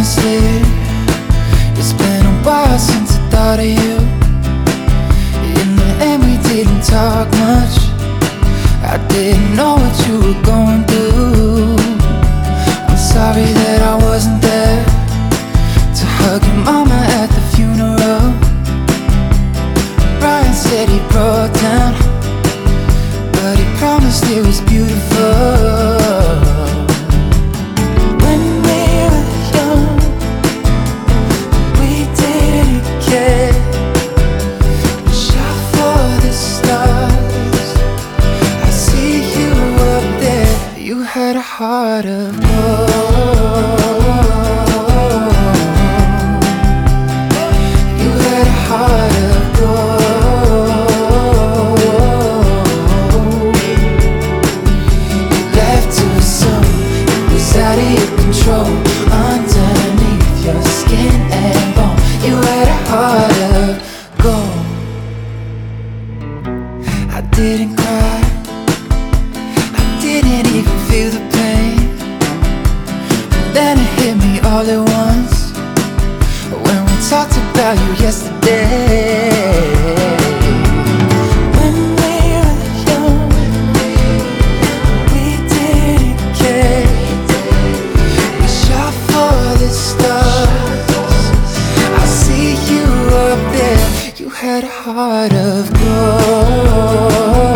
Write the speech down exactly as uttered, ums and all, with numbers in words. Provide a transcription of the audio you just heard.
honestly, it's been a while since I thought of you. In the end we didn't talk much. I didn't know what you were going through. I'm sorry that I wasn't there to hug your mama at the funeral. Brian said he broke down, but he promised it was beautiful. When we were young, we didn't care. We shot for the stars. I see you up there. You had a heart of gold. You had a heart of gold. You left too soon. It was out of your control. Underneath your skin and bone, you had a heart of gold. I didn't cry, I didn't even feel the pain. And then it hit me all at once when we talked about you yesterday. When we were young, we didn't care. We shot for the stars. I see you up there. You had a heart of gold.